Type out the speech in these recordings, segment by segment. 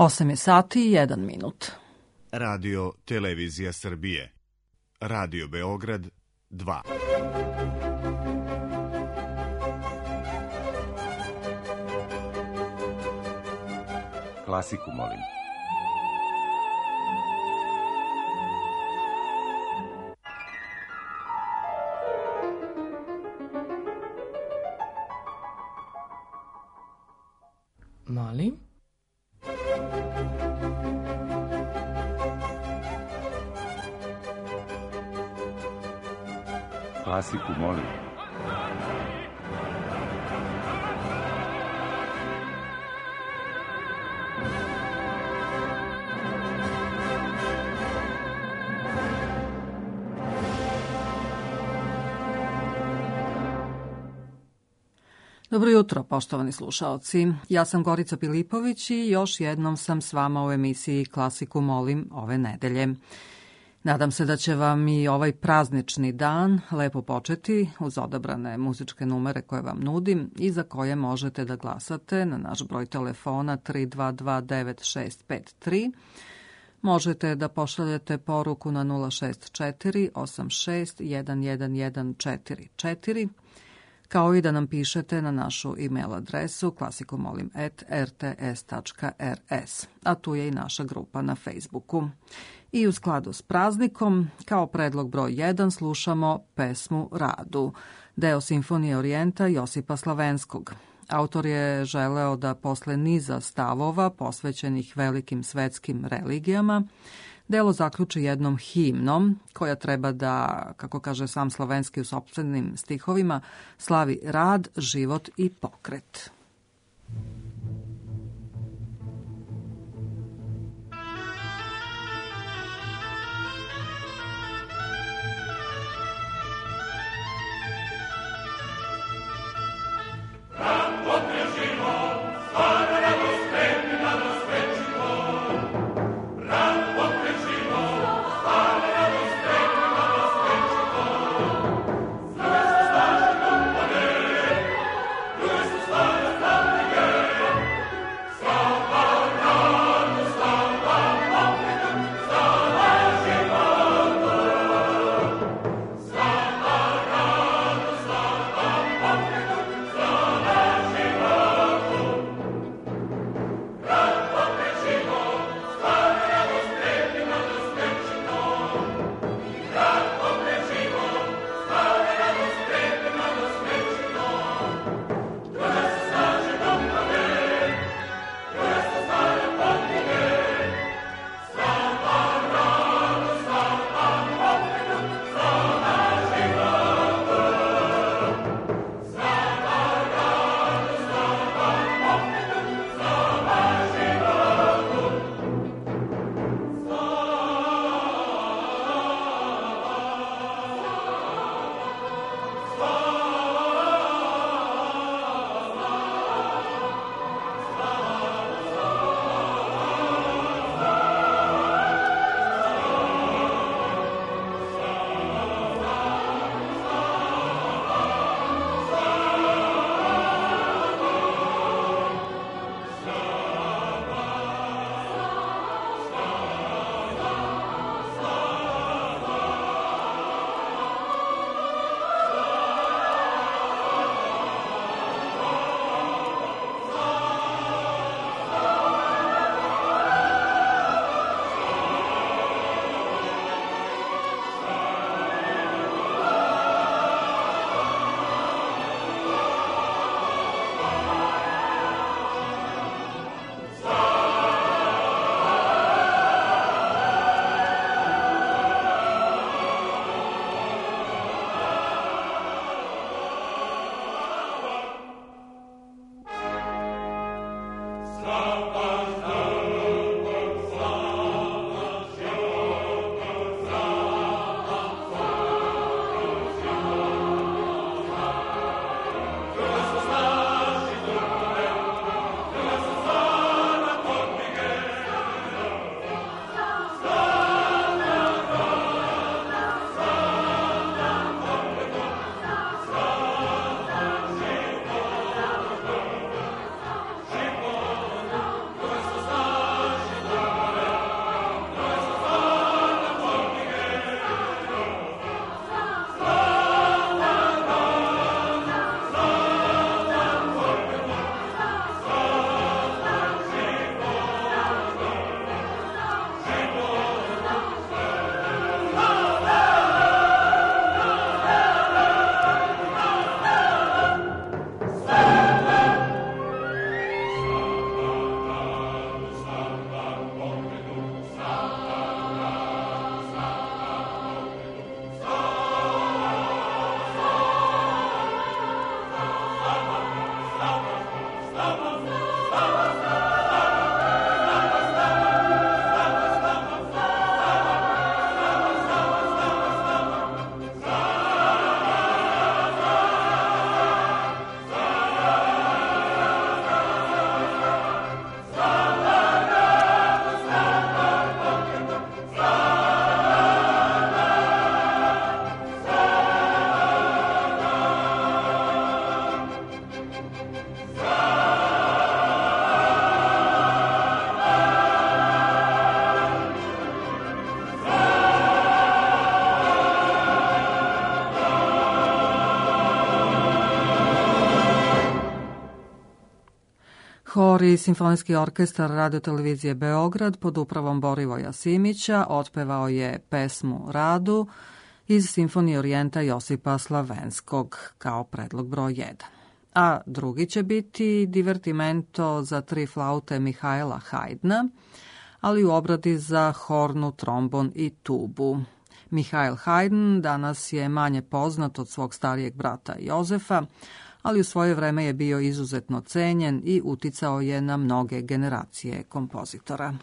8 je sati i 1 minut. Radio Televizija Srbije. Radio Beograd 2. Klasiku molim. Molim? Klasiku molim. Dobro jutro, poštovani slušaoci. Ja sam Gorica Pilipović i još jednom sam s vama u emisiji Klasiku molim ove nedelje. Nadam se da će vam i ovaj praznični dan lepo početi uz odabrane muzičke numere koje vam nudim i za koje možete da glasate na naš broj telefona 3229653. Možete da pošaljete poruku na 064 86 11144, kao i da nam pišete na našu e-mail adresu klasikomolim@rts.rs, a tu je i naša grupa na Facebooku. I u skladu s praznikom, kao predlog broj 1 slušamo pesmu Radu, deo Simfonije Orijenta Josipa Slavenskog. Autor je želeo da posle niza stavova posvećenih velikim svetskim religijama, delo zaključi jednom himnom koja treba da, kako kaže sam Slavenski u sopstvenim stihovima, slavi rad, život i pokret. Yeah. Matori simfonijski orkestar Radio-televizije Beograd pod upravom Borivoja Simića otpevao je pesmu Radu iz Simfonije Orijenta Josipa Slavenskog kao predlog broj 1. A drugi će biti Divertimento za 3 flaute Mihajla Haydna, ali u obradi za hornu, trombon i tubu. Mihajl Haydn danas je manje poznat od svog starijeg brata Jozefa, ali u svoje vreme je bio izuzetno cenjen i uticao je na mnoge generacije kompozitora.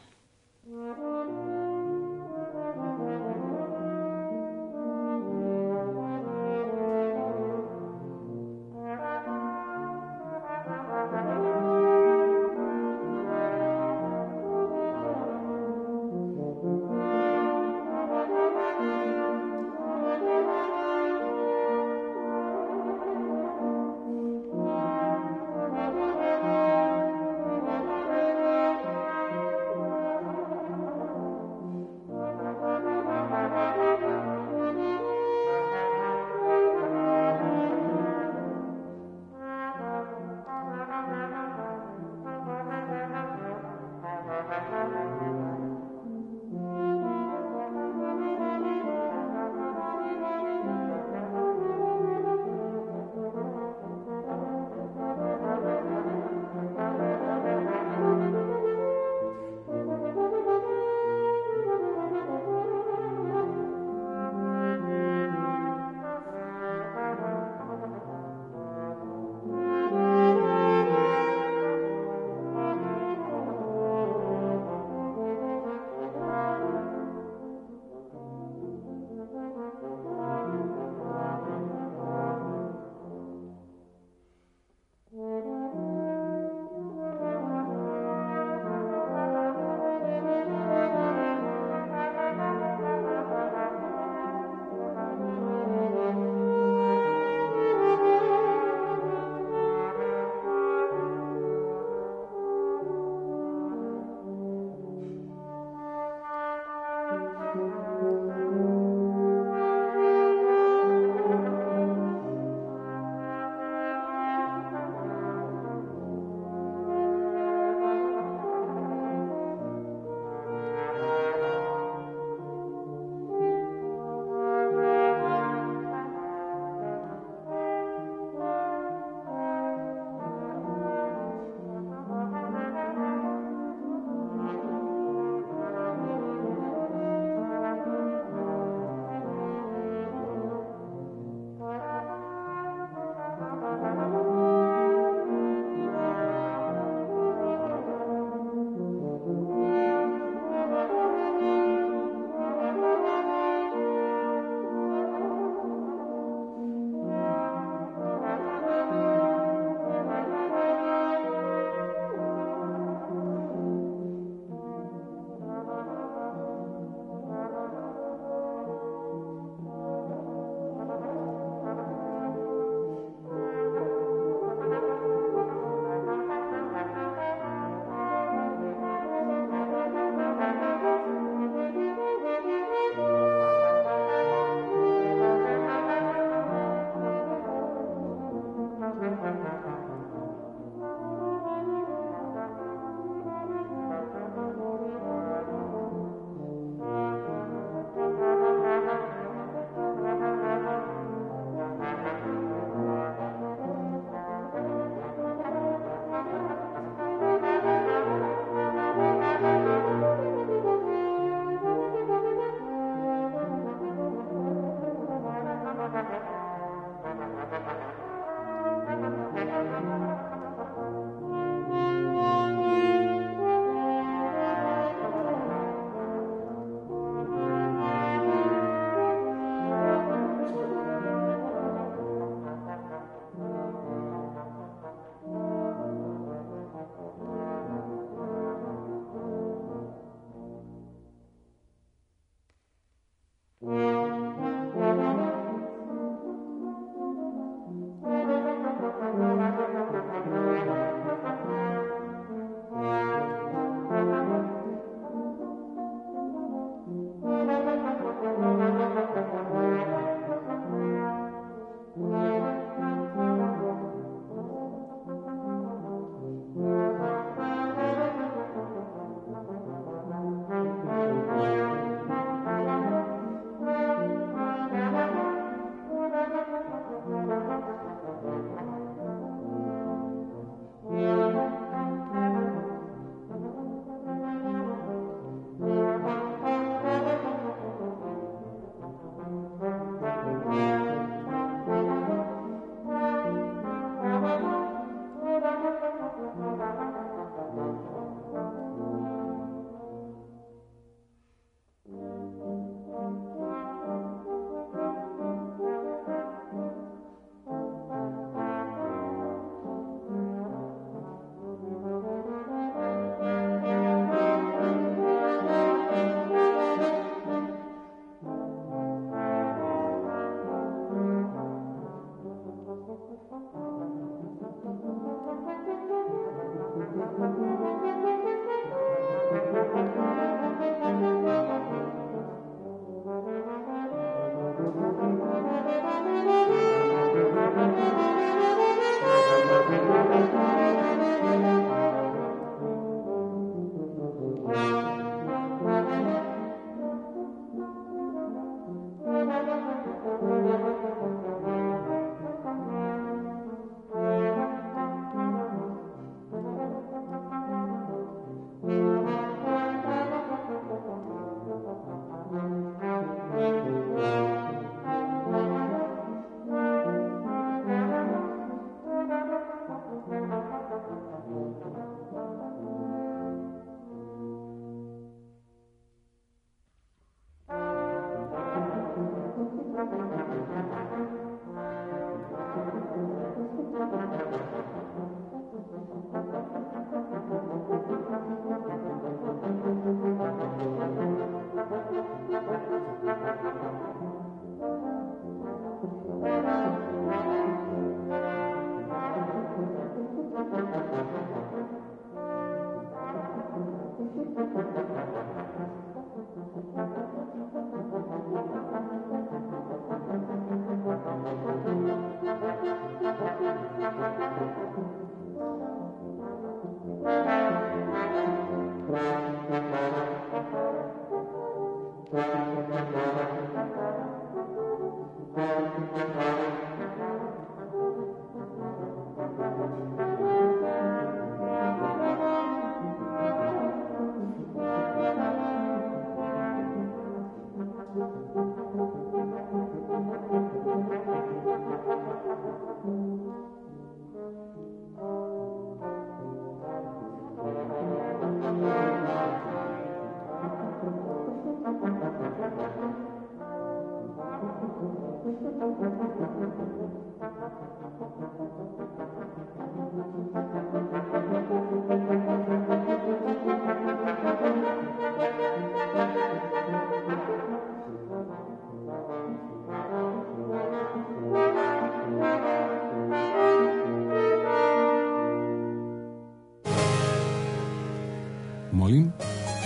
Molim?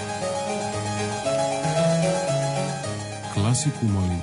Klasiku molim.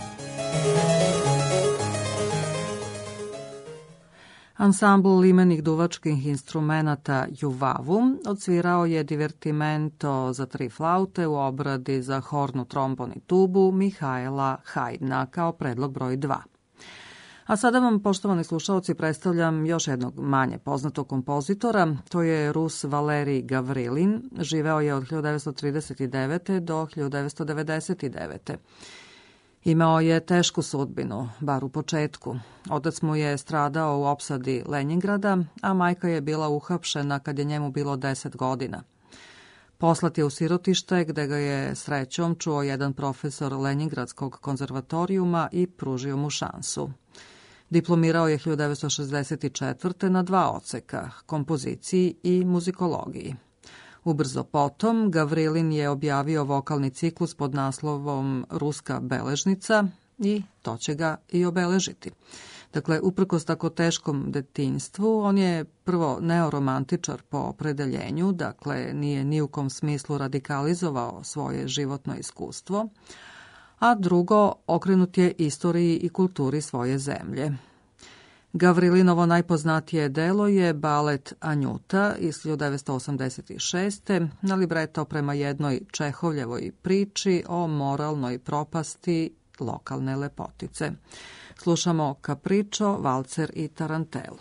Ansambl limenih duvačkih instrumenata Juvavu odsvirao je divertimento za 3 flaute u obradi za hornu, trombon i tubu Mihajla Hajdna kao predlog broj 2. A sada vam, poštovani slušaoci, predstavljam još jednog manje poznatog kompozitora. To je Rus Valerij Gavrilin. Živeo je od 1939. do 1999. Imao je tešku sudbinu, bar u početku. Otac mu je stradao u opsadi Lenjingrada, a majka je bila uhapšena kad je njemu bilo 10 godina. Poslat je u sirotište gde ga je srećom čuo jedan profesor Lenjingradskog konzervatorijuma i pružio mu šansu. Diplomirao je 1964. na 2 odseka, kompoziciji i muzikologiji. Ubrzo potom, Gavrilin je objavio vokalni ciklus pod naslovom Ruska beležnica i to će ga i obeležiti. Dakle, uprkos tako teškom detinjstvu, on je prvo neoromantičar po opredeljenju, dakle nije ni u kom smislu radikalizovao svoje životno iskustvo, a drugo, okrenut je istoriji i kulturi svoje zemlje. Gavrilinovo najpoznatije delo je balet Anjuta iz 1986. na libreto prema jednoj Čehovljevoj priči o moralnoj propasti lokalne lepotice. Slušamo Capriccio, valcer i tarantelu.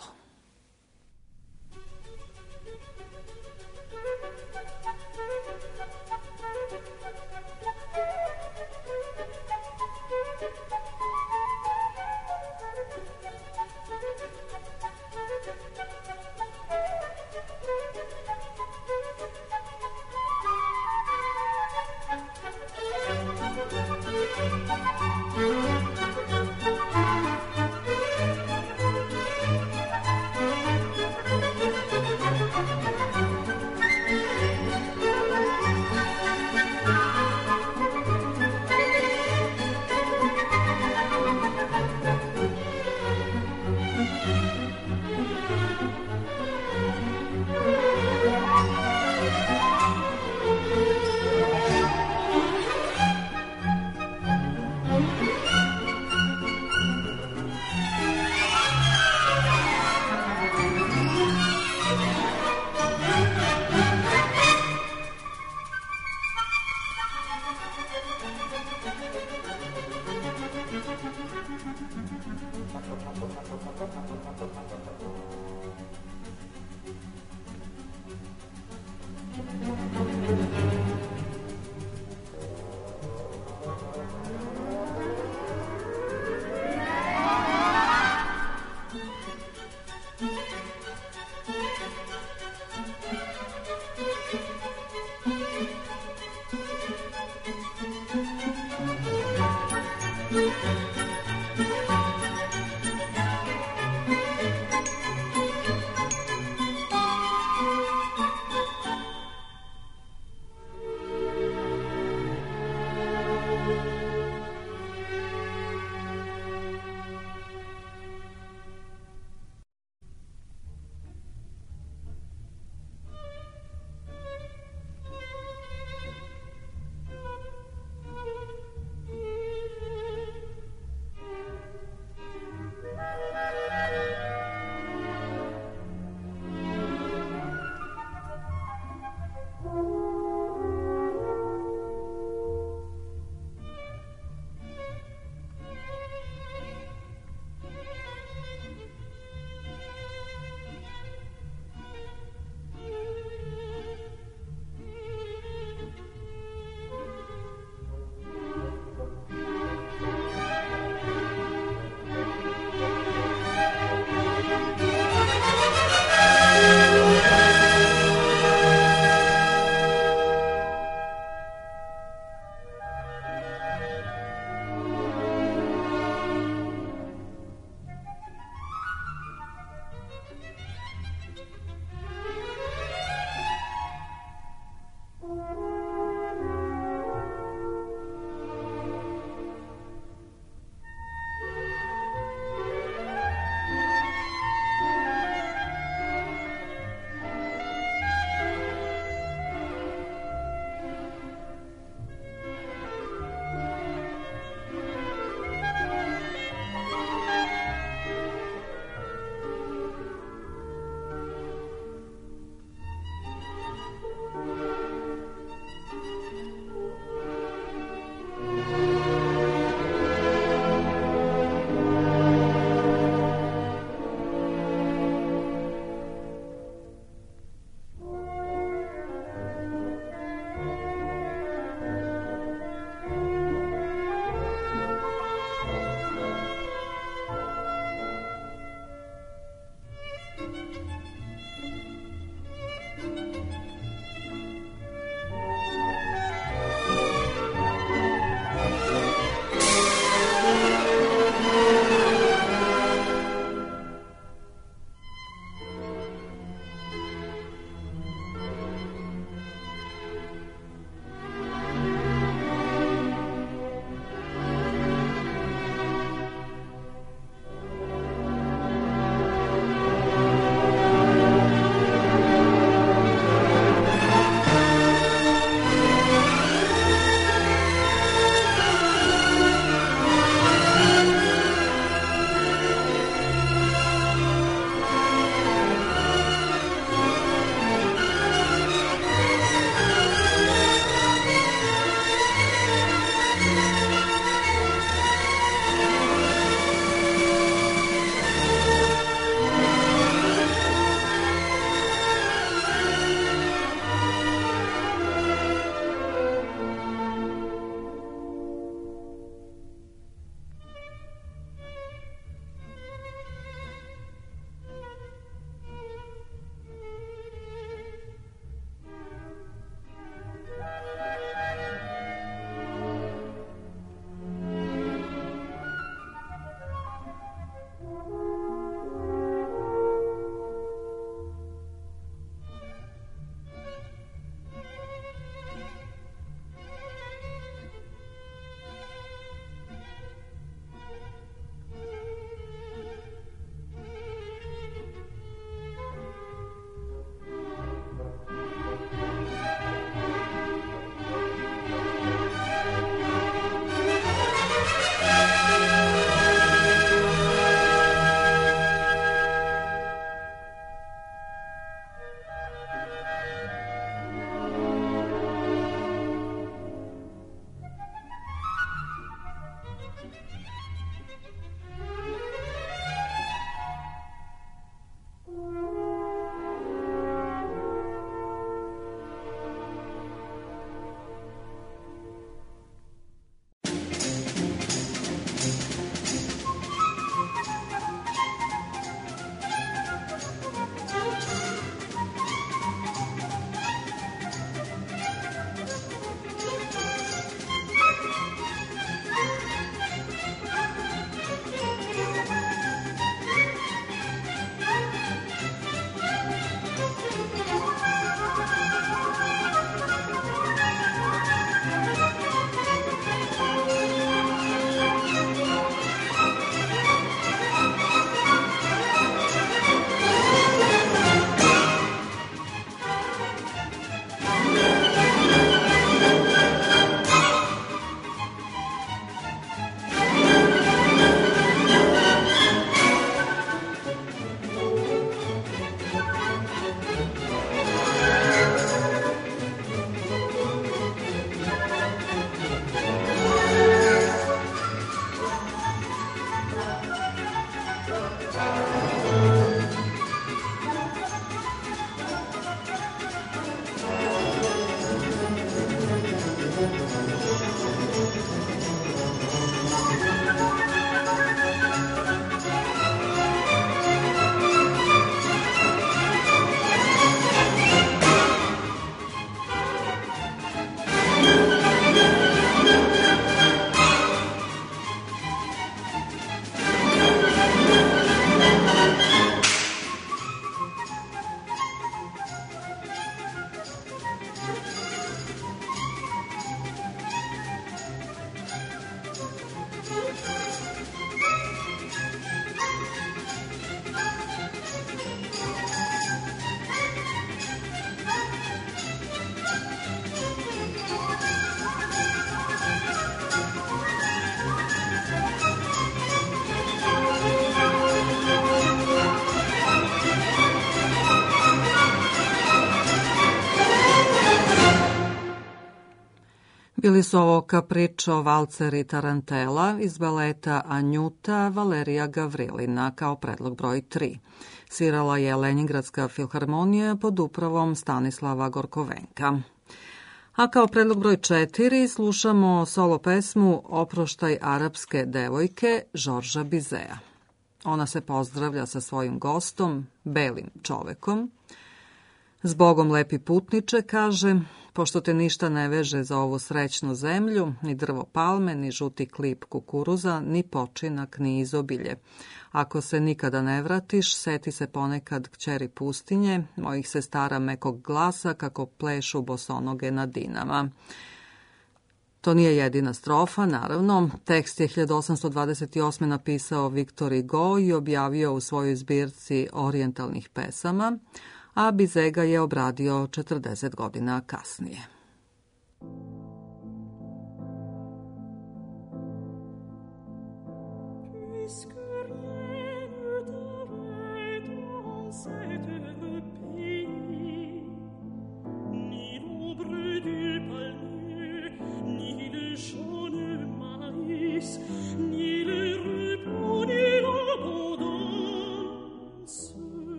Bili su ovo Capriccio, valcer i tarantela iz baleta Anjuta Valerija Gavrilina kao predlog broj 3. Svirala je Lenjingradska filharmonija pod upravom Stanislava Gorkovenka. A kao predlog broj 4 slušamo solo pesmu Oproštaj arapske devojke Žorža Bizea. Ona se pozdravlja sa svojim gostom, belim čovekom. Zbogom lepi putniče, kaže, pošto te ništa ne veže za ovu srećnu zemlju, ni drvo palme, ni žuti klip kukuruza, ni počinak, ni izobilje. Ako se nikada ne vratiš, seti se ponekad kćeri pustinje, mojih sestara mekog glasa kako plešu bosonoge na dinama. To nije jedina strofa, naravno. Tekst je 1828. napisao Victor Hugo i objavio u svojoj zbirci orijentalnih pesama, a Bizet ga je obradio 40 godina kasnije.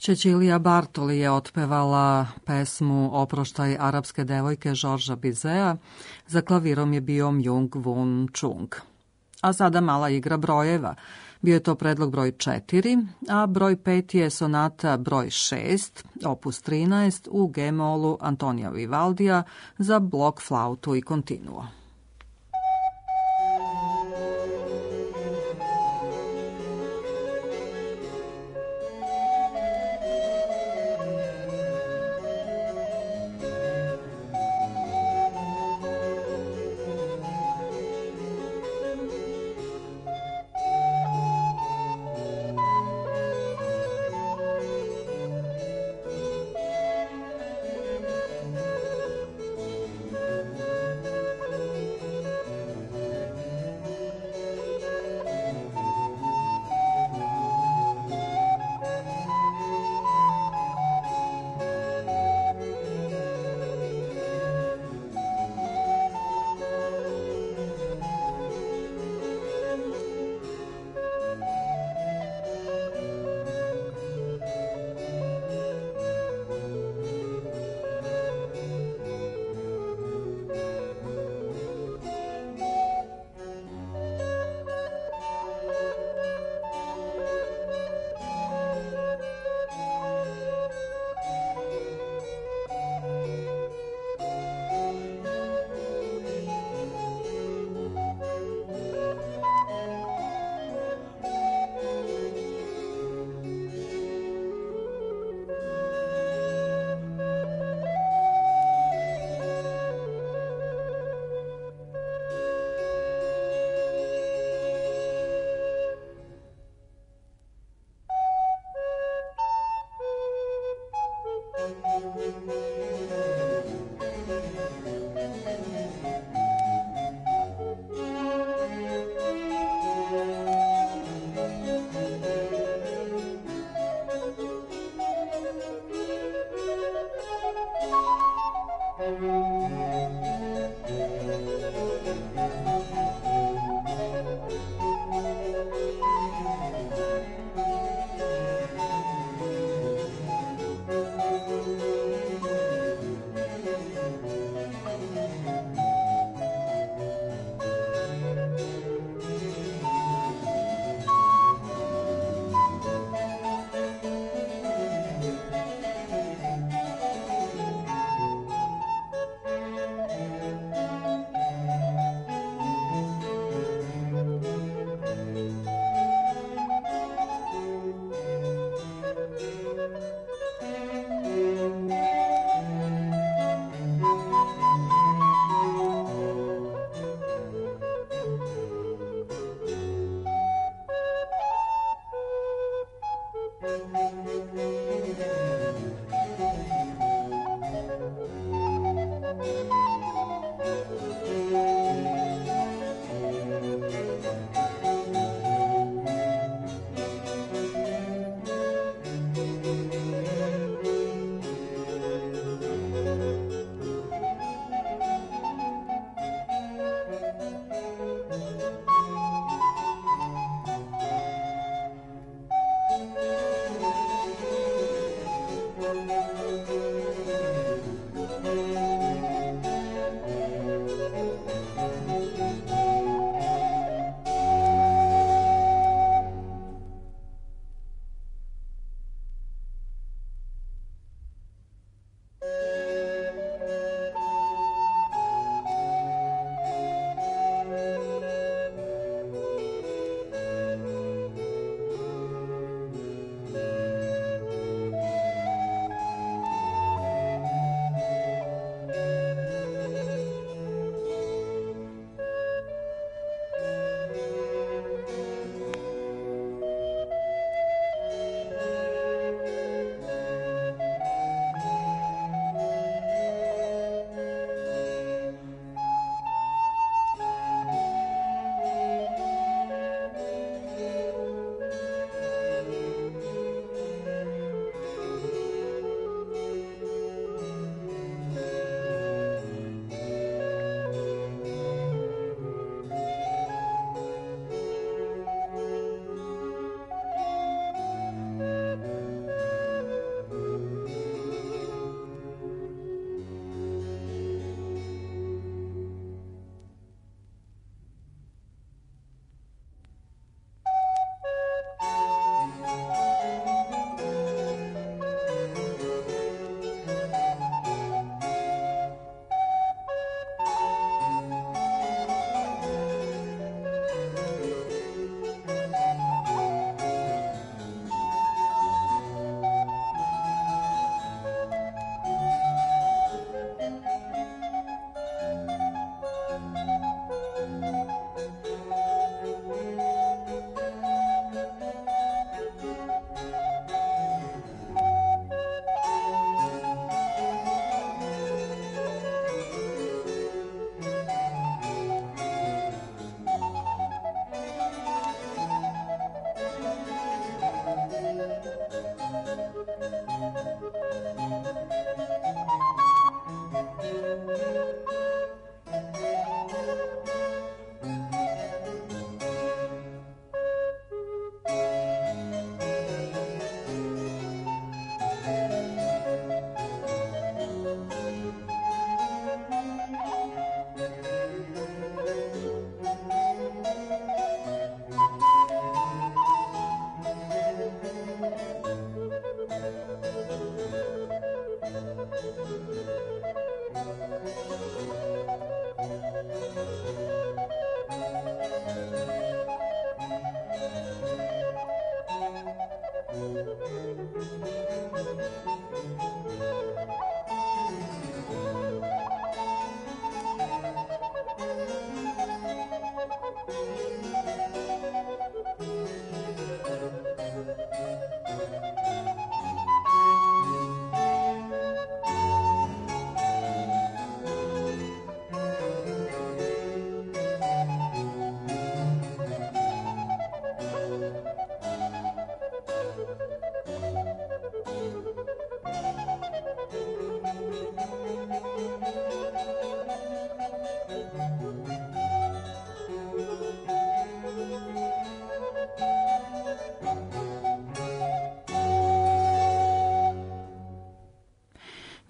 Cecilija Bartoli je otpevala pesmu Oproštaj arapske devojke Žorža Bizea, za klavirom je bio Myung Whun Chung. A sada mala igra brojeva. Bio je to predlog broj 4, a broj 5 je sonata broj 6, opus 13 u G-molu Antonija Vivaldija za blok flautu i kontinuo.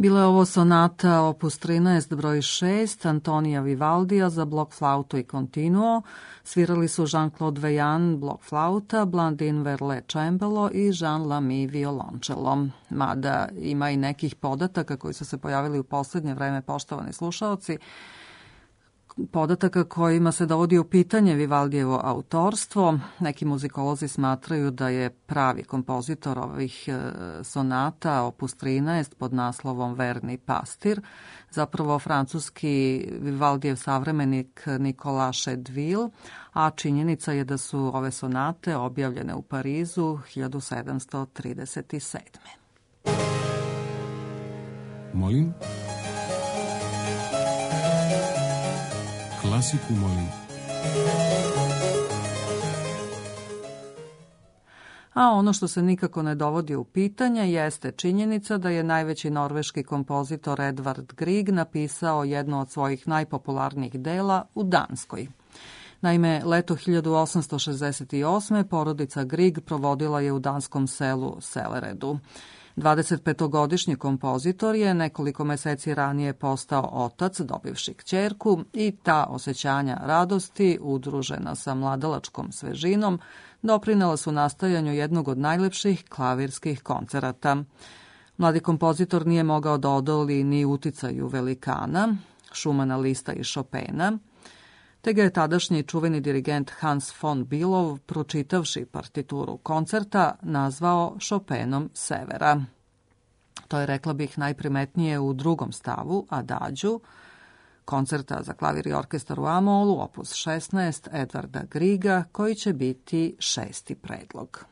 Bila je ovo sonata opus 13 broj 6 Antonija Vivaldija za blok flautu i continuo. Svirali su Jean-Claude Veillant blok flauta, Blandine Verlet cembalo i Jean Lamy violončelo. Mada ima i nekih podataka koji su se pojavili u poslednje vreme, poštovani slušaoci, podataka kojima se dovodi u pitanje Vivaldijevo autorstvo. Neki muzikolozi smatraju da je pravi kompozitor ovih sonata opus 13 pod naslovom Verni pastir, zapravo francuski Vivaldijev savremenik Nicolas Chedeville, a činjenica je da su ove sonate objavljene u Parizu 1737. Molim? Klasiku molim. A ono što se nikako ne dovodi u pitanje jeste činjenica da je najveći norveški kompozitor Edvard Grieg napisao jedno od svojih najpopularnijih dela u Danskoj. Naime, leto 1868. porodica Grieg provodila je u danskom selu Seleredu. 25-godišnji kompozitor je nekoliko meseci ranije postao otac, dobivši kćerku, i ta osjećanja radosti, udružena sa mladalačkom svežinom, doprinela su nastajanju jednog od najlepših klavirskih koncerata. Mladi kompozitor nije mogao da odoli ni uticaju velikana, Schumana, Lista i Chopina, te ga je tadašnji čuveni dirigent Hans von Bülow, pročitavši partituru koncerta, nazvao Chopinom severa. To je, rekla bih, najprimetnije u drugom stavu, Adagio, koncerta za klavir i orkestar u A-molu, opus 16 Edvarda Griega, koji će biti 6. predlog.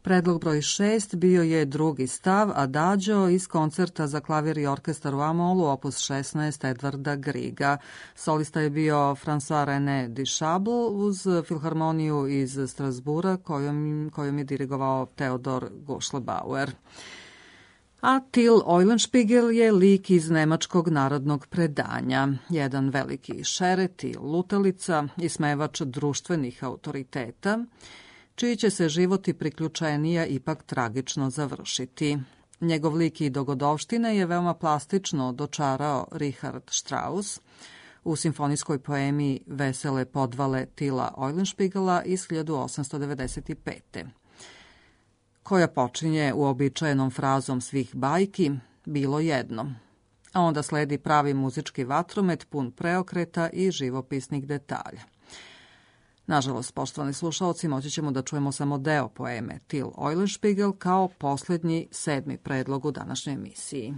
Predlog broj 6 bio je drugi stav Adagio iz koncerta za klavir i orkestar u A-molu opus 16 Edvarda Griga. Solista je bio François René Duchabel uz filharmoniju iz Strasbura kojom je dirigovao Theodor Guschlebauer. A Till Eulenspiegel je lik iz nemačkog narodnog predanja, jedan veliki šeret i lutalica, ismevač društvenih autoriteta, čiji će se život i priključenija ipak tragično završiti. Njegov lik i dogodovštine je veoma plastično dočarao Richard Strauss u simfonijskoj poemi Vesele podvale Tilla Eulenspiegela iz 1895. koja počinje uobičajenom frazom svih bajki, bilo jedno. A onda sledi pravi muzički vatromet pun preokreta i živopisnih detalja. Nažalost, poštovani slušalci, moći ćemo da čujemo samo deo poeme Till Eulenspiegel kao posljednji, 7. predlog u današnjoj emisiji.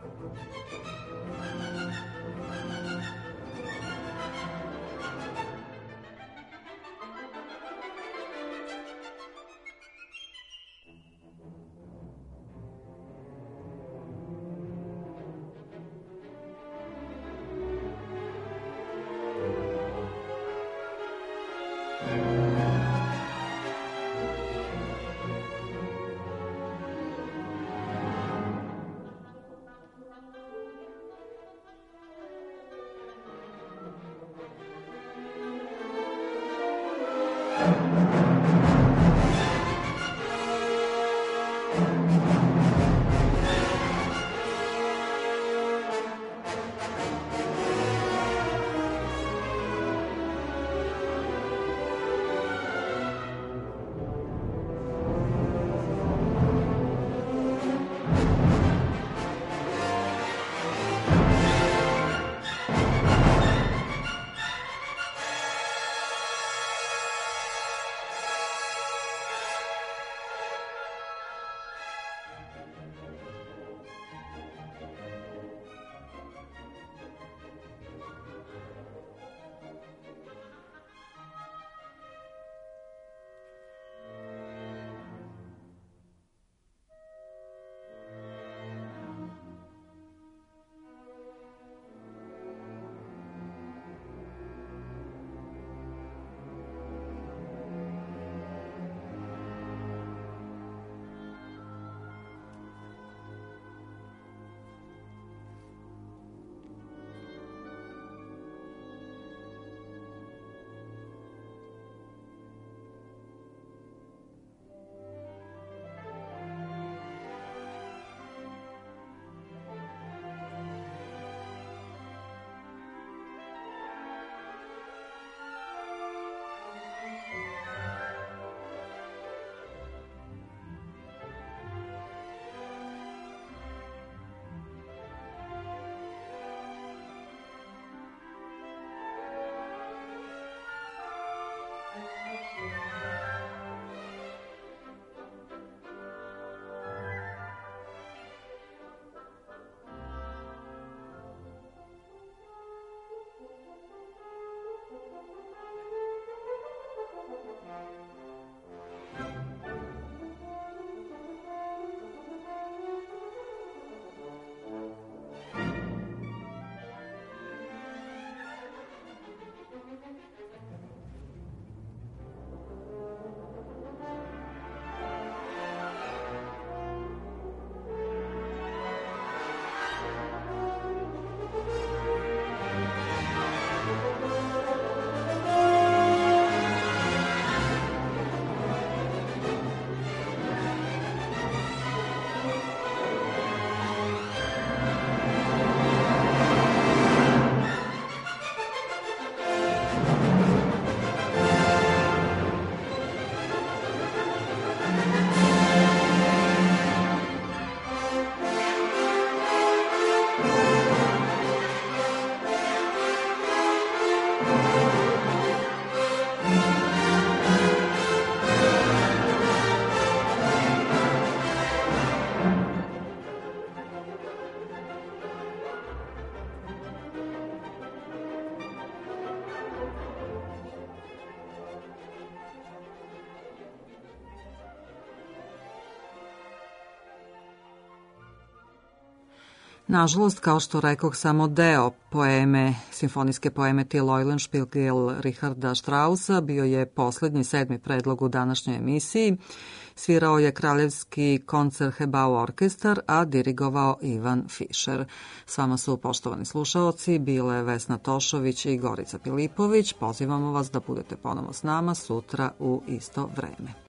Nažalost, kao što rekoh, samo deo poeme, simfonijske poeme Till Eulenspiegel Richarda Straussa bio je poslednji 7. predlog u današnjoj emisiji. Svirao je Kraljevski Koncertgebouw orkestar, a dirigovao Ivan Fischer. S vama su, poštovani slušaoci, bile Vesna Tošović i Gorica Pilipović. Pozivamo vas da budete ponovo s nama sutra u isto vreme.